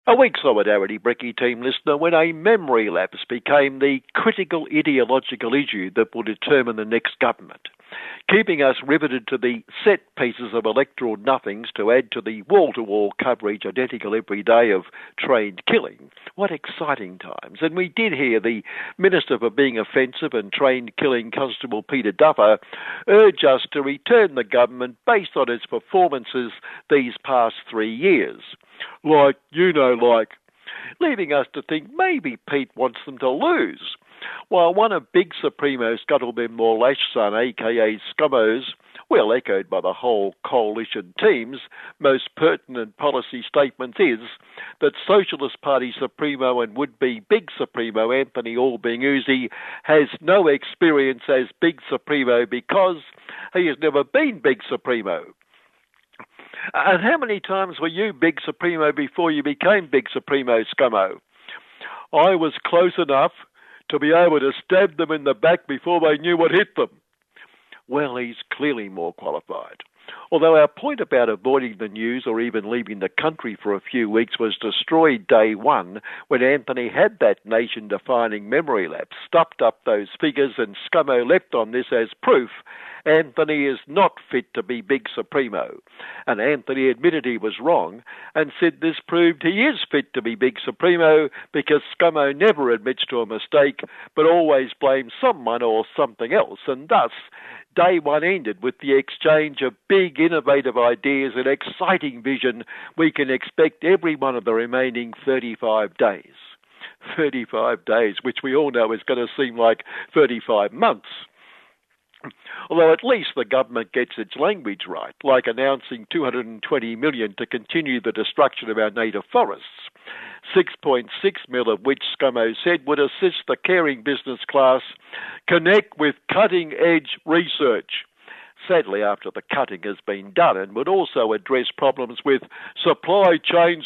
A weak solidarity, Bricky team listener, when a memory lapse became the critical ideological issue that will determine the next government, keeping us riveted to the set pieces of electoral nothings to add to the wall-to-wall coverage identical every day of trained killing. What exciting times. And we did hear the Minister for Being Offensive and Trained Killing, Constable Peter Duffer, urge us to return the government based on its performances these past 3 years. Leaving us to think maybe Pete wants them to lose. While one of Big Supremo Scuttlebin Morlash's son, aka Scummo's, well echoed by the whole coalition team's, most pertinent policy statement is that Socialist Party Supremo and would-be Big Supremo Anthony Albanese has no experience as Big Supremo because he has never been Big Supremo. And how many times were you Big Supremo before you became Big Supremo, Scummo? I was close enough to be able to stab them in the back before they knew what hit them. Well, he's clearly more qualified. Although our point about avoiding the news or even leaving the country for a few weeks was destroyed day one when Anthony had that nation-defining memory lapse, stuffed up those figures, and Scummo left on this as proof Anthony is not fit to be Big Supremo. And Anthony admitted he was wrong and said this proved he is fit to be Big Supremo because Scummo never admits to a mistake but always blames someone or something else, and thus day one ended with the exchange of big innovative ideas and exciting vision we can expect every one of the remaining 35 days. 35 days, which we all know is going to seem like 35 months. Although at least the government gets its language right, like announcing $220 million to continue the destruction of our native forests, $6.6 million of which Scummo said would assist the caring business class connect with cutting-edge research. Sadly, after the cutting has been done, and would also address problems with supply chains.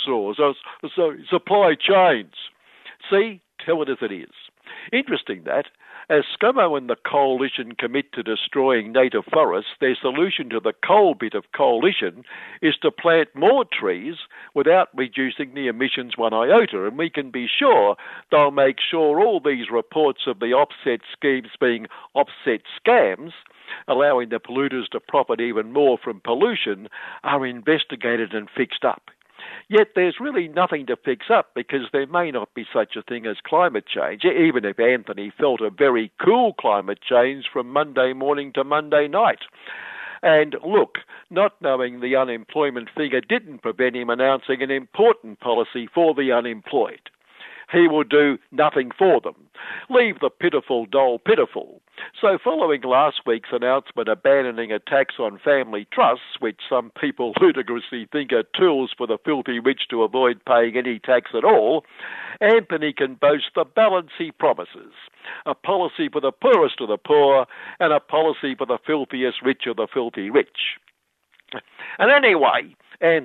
See, tell it as it is. Interesting that, as Scummo and the coalition commit to destroying native forests, their solution to the coal bit of coalition is to plant more trees without reducing the emissions one iota, and we can be sure they'll make sure all these reports of the offset schemes being offset scams, allowing the polluters to profit even more from pollution, are investigated and fixed up. Yet there's really nothing to fix up because there may not be such a thing as climate change, even if Anthony felt a very cool climate change from Monday morning to Monday night. And look, not knowing the unemployment figure didn't prevent him announcing an important policy for the unemployed. He will do nothing for them. Leave the pitiful dole pitiful. So following last week's announcement abandoning a tax on family trusts, which some people ludicrously think are tools for the filthy rich to avoid paying any tax at all, Anthony can boast the balance he promises. A policy for the poorest of the poor and a policy for the filthiest rich of the filthy rich. And anyway,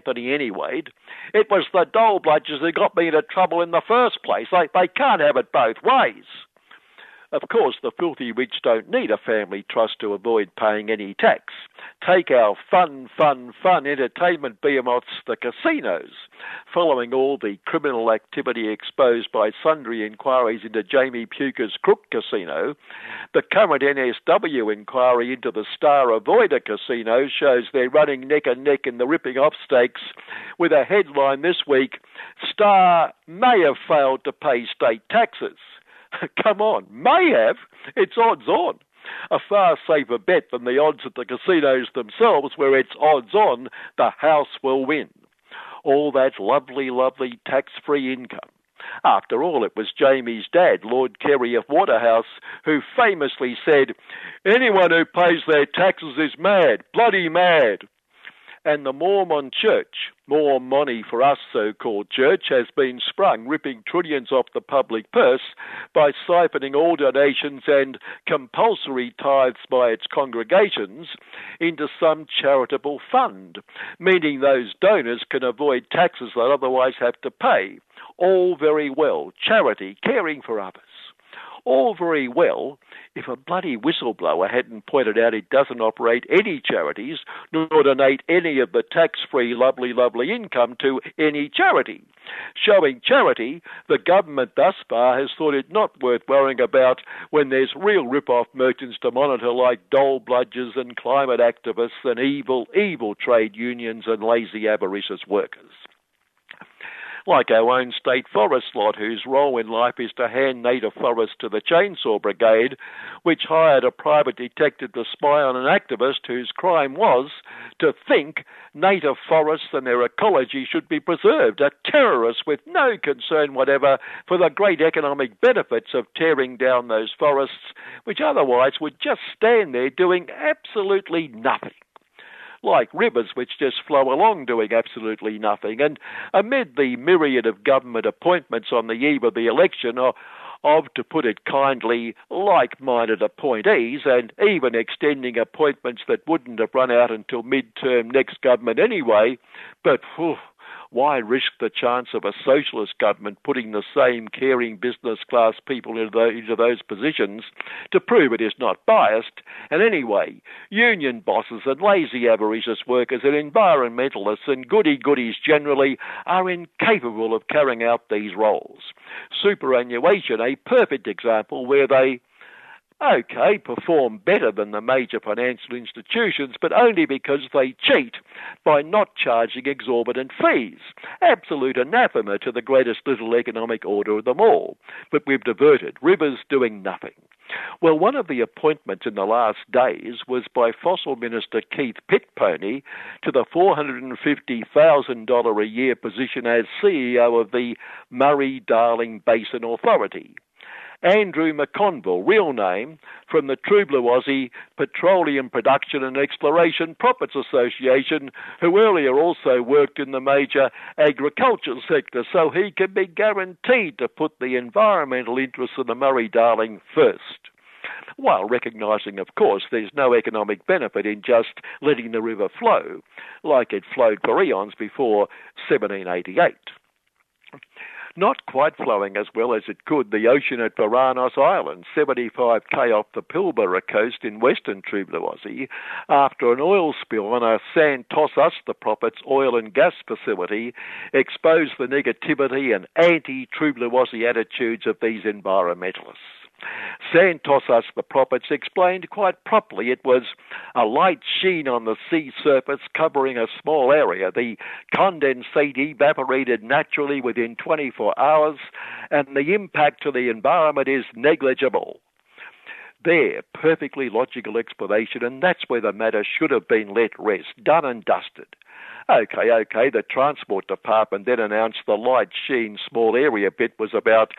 it was the dole bludgers who got me into trouble in the first place. They can't have it both ways. Of course, the filthy rich don't need a family trust to avoid paying any tax. Take our fun entertainment behemoths, the casinos. Following all the criminal activity exposed by sundry inquiries into Jamie Puker's Crook Casino, the current NSW inquiry into the Star Avoider Casino shows they're running neck and neck in the ripping off stakes, with a headline this week, Star may have failed to pay state taxes. Come on, may have. It's odds on. A far safer bet than the odds at the casinos themselves, where it's odds on the house will win. All that lovely tax-free income. After all, it was Jamie's dad, Lord Kerry of Waterhouse, who famously said, anyone who pays their taxes is mad, bloody mad. And the Mormon Church, more money for us so-called church, has been sprung, ripping trillions off the public purse by siphoning all donations and compulsory tithes by its congregations into some charitable fund, meaning those donors can avoid taxes they'll otherwise have to pay. All very well, charity, caring for others. All very well if a bloody whistleblower hadn't pointed out it doesn't operate any charities nor donate any of the tax-free lovely income to any charity. Showing charity, the government thus far has thought it not worth worrying about when there's real rip-off merchants to monitor like dole bludgers and climate activists and evil trade unions and lazy avaricious workers. Like our own state forest lot, whose role in life is to hand native forests to the Chainsaw Brigade, which hired a private detective to spy on an activist whose crime was to think native forests and their ecology should be preserved, a terrorist with no concern whatever for the great economic benefits of tearing down those forests, which otherwise would just stand there doing absolutely nothing. Like rivers which just flow along doing absolutely nothing. And amid the myriad of government appointments on the eve of the election of, to put it kindly, like-minded appointees, and even extending appointments that wouldn't have run out until mid-term next government anyway, but why risk the chance of a socialist government putting the same caring business class people into those positions to prove it is not biased? And anyway, union bosses and lazy avaricious workers and environmentalists and goody-goodies generally are incapable of carrying out these roles. Superannuation, a perfect example where they perform better than the major financial institutions, but only because they cheat by not charging exorbitant fees. Absolute anathema to the greatest little economic order of them all. But we've diverted. Rivers doing nothing. Well, one of the appointments in the last days was by Fossil Minister Keith Pitpony to the $450,000 a year position as CEO of the Murray-Darling Basin Authority. Andrew McConville, real name, from the True Blue Aussie Petroleum Production and Exploration Profits Association, who earlier also worked in the major agricultural sector, so he can be guaranteed to put the environmental interests of the Murray-Darling first, while recognising, of course, there's no economic benefit in just letting the river flow like it flowed for eons before 1788. Not quite flowing as well as it could, the ocean at Varanus Island, 75k off the Pilbara coast in western True Blue Aussie, after an oil spill on a Santos the Profits oil and gas facility exposed the negativity and anti-True Blue Aussie attitudes of these environmentalists. Santos the Profits explained quite properly it was a light sheen on the sea surface covering a small area. The condensate evaporated naturally within 24 hours, and the impact to the environment is negligible. There, perfectly logical explanation, and that's where the matter should have been let rest, done and dusted. Okay, the Transport Department then announced the light sheen small area bit was about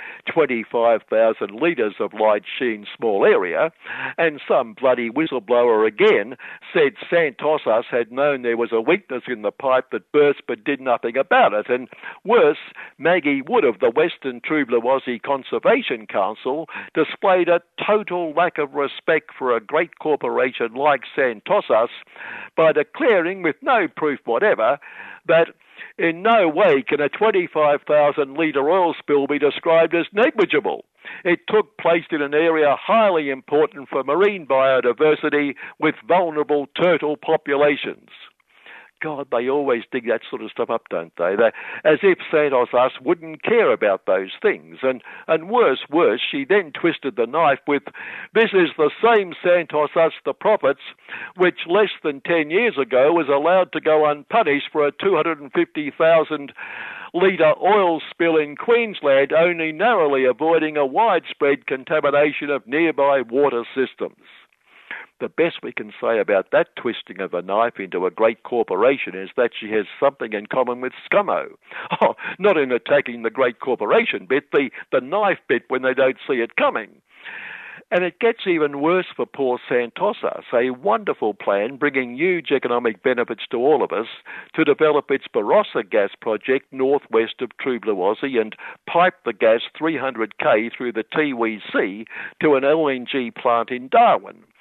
25,000 litres of light sheen small area, and some bloody whistleblower again said Santosas had known there was a weakness in the pipe that burst but did nothing about it, and worse, Maggie Wood of the Western True Blue Aussie Conservation Council displayed a total lack of respect for a great corporation like Santosas by declaring with no proof whatever that in no way can a 25,000 litre oil spill be described as negligible. It took place in an area highly important for marine biodiversity with vulnerable turtle populations. God, they always dig that sort of stuff up, don't they? As if Santos wouldn't care about those things. And worse, she then twisted the knife with, this is the same Santos the Profits, which less than 10 years ago was allowed to go unpunished for a 250,000 litre oil spill in Queensland, only narrowly avoiding a widespread contamination of nearby water systems. The best we can say about that twisting of a knife into a great corporation is that she has something in common with Scummo. Oh, not in attacking the great corporation bit, the knife bit when they don't see it coming. And it gets even worse for poor Santosas, a wonderful plan bringing huge economic benefits to all of us to develop its Barossa gas project northwest of True Blue Aussie and pipe the gas 300k through the Tiwi Sea to an LNG plant in Darwin.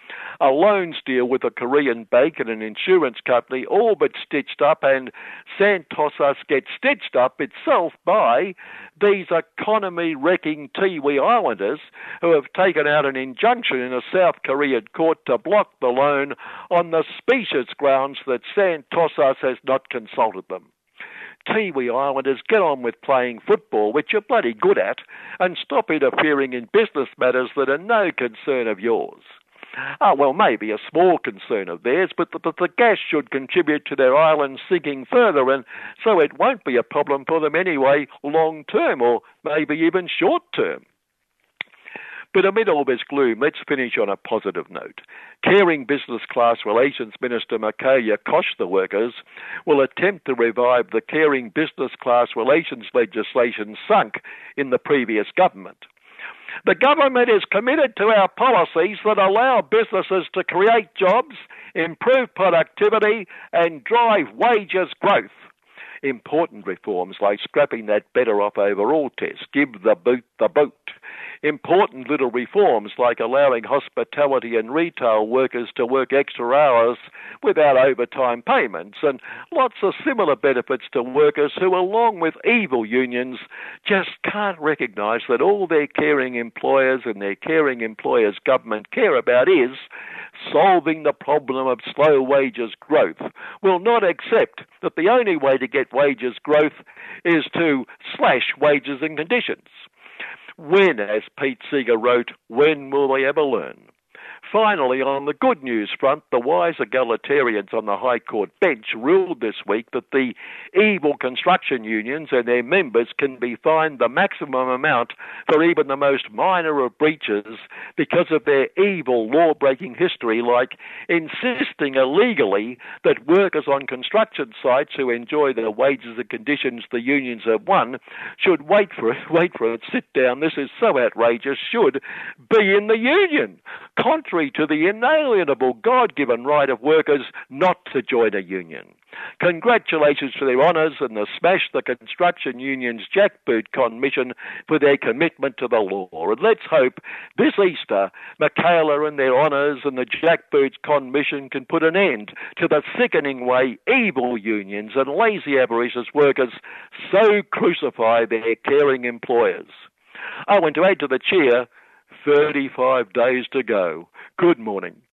A loans deal with a Korean bank and an insurance company all but stitched up, and Santos gets stitched up itself by these economy-wrecking Tiwi Islanders who have taken out an injunction in a South Korean court to block the loan on the specious grounds that Santos has not consulted them. Tiwi Islanders, get on with playing football, which you're bloody good at, and stop interfering in business matters that are no concern of yours. Well, maybe a small concern of theirs, but the gas should contribute to their island sinking further, and so it won't be a problem for them anyway, long term, or maybe even short term. But amid all this gloom, let's finish on a positive note. Caring Business Class Relations Minister Michaelia Koch the Workers will attempt to revive the Caring Business Class Relations legislation sunk in the previous government. The government is committed to our policies that allow businesses to create jobs, improve productivity, and drive wages growth. Important reforms like scrapping that better off overall test, give the boot the boot. Important little reforms like allowing hospitality and retail workers to work extra hours without overtime payments, and lots of similar benefits to workers who, along with evil unions, just can't recognise that all their caring employers and their caring employers' government care about is solving the problem of slow wages growth, will not accept that the only way to get wages growth is to slash wages and conditions. When, as Pete Seeger wrote, when will they ever learn? Finally, on the good news front, the wise egalitarians on the High Court bench ruled this week that the evil construction unions and their members can be fined the maximum amount for even the most minor of breaches because of their evil law-breaking history, like insisting illegally that workers on construction sites who enjoy the wages and conditions the unions have won should wait for it, sit down, this is so outrageous, should be in the union, contrary to the inalienable God-given right of workers not to join a union. Congratulations to their honours and the Smash the Construction Union's Jackboot Commission for their commitment to the law. And let's hope this Easter, Michaelia and their honours and the Jackboot Commission can put an end to the sickening way evil unions and lazy avaricious workers so crucify their caring employers. And to add to the cheer, 35 days to go. Good morning.